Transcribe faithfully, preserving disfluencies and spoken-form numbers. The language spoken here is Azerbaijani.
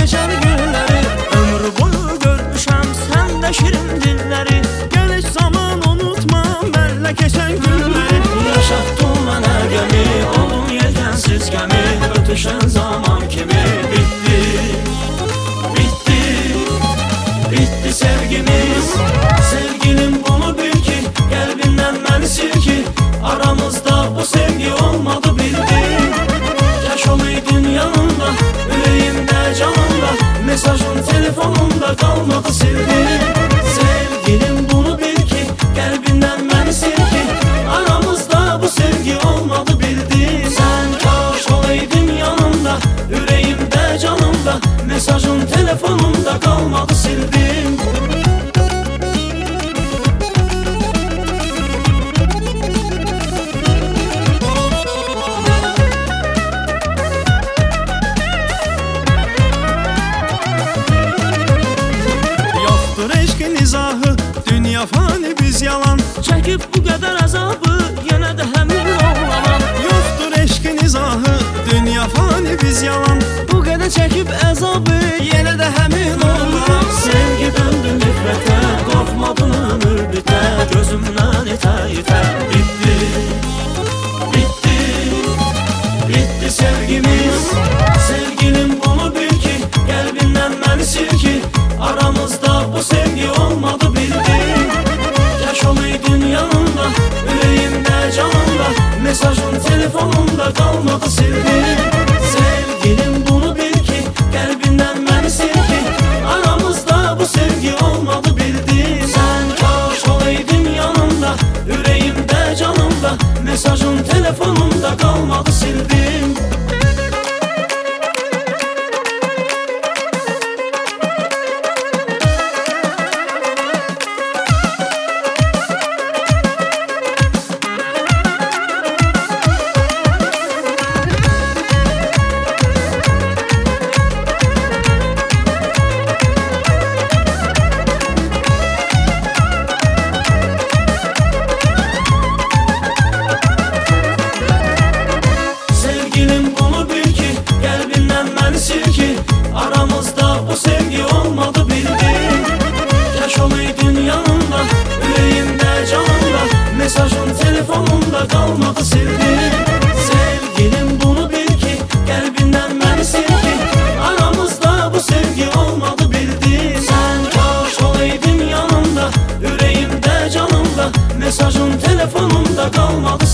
neşəli günləri. Ömrü boyu görmüşəm səndə şirin dilləri. Gəl heç zaman unutma mənlə keçən günləri. Yaşatdın mənə gəmi, oldum yelkənsiz gəmi. Ötüşən zaman kimi bitti, bitti, bitti sevgimiz. Sevgilim bunu bil ki, qəlbindən məni sil ki, aramızda o sevgi olmadı bildin. Yaş olaydın yanımda, ürəyimdə, canımda, mesajın telefonumda qalmadı sildin. Sevgilim bunu bil ki, qəlbindən məni sil ki, aramızda bu sevgi olmadı bildin. Sən kaş olaydın yanımda, ürəyimdə, canımda, mesajın telefonumda qalmadı sildin. Eşqin izahı, dünya fani biz yalan. Çəkib bu qədər əzabı, yenə də həmin oğlanan. Yoxdur eşqin izahı, dünya fani biz yalan. Bu qədər çəkib əzabı, yenə də həmin oğlanan. Sevgi döndü nifrətə, qorxmadın ömür bitə. Gözümdən itə-itə bitti, bitti, bitti sevgimiz. Sevgilim bunu bil ki, qəlbindən məni sil ki, aramızda bu sevgi olmadı bildin. Yaş olaydın yanımda, ürəyimdə, canımda, mesajın telefonumda qalmadı sildin. Sevgilim bunu bil ki, qəlbindən məni sil ki, aramızda bu sevgi olmadı bildin. Sən kaş olaydın yanımda, ürəyimdə, canımda, mesajın telefonumda qalmadı sildin. Sil ki, aramızda bu sevgi olmadı bildin. Yaş olaydın yanımda, ürəyimdə, canımda, mesajın telefonumda qalmadı sildin. Sevgilim bunu bil ki, qəlbindən məni sil ki, aramızda bu sevgi olmadı bildin. Sən kaş olaydın yanımda, ürəyimdə, canımda, mesajın telefonumda qalmadı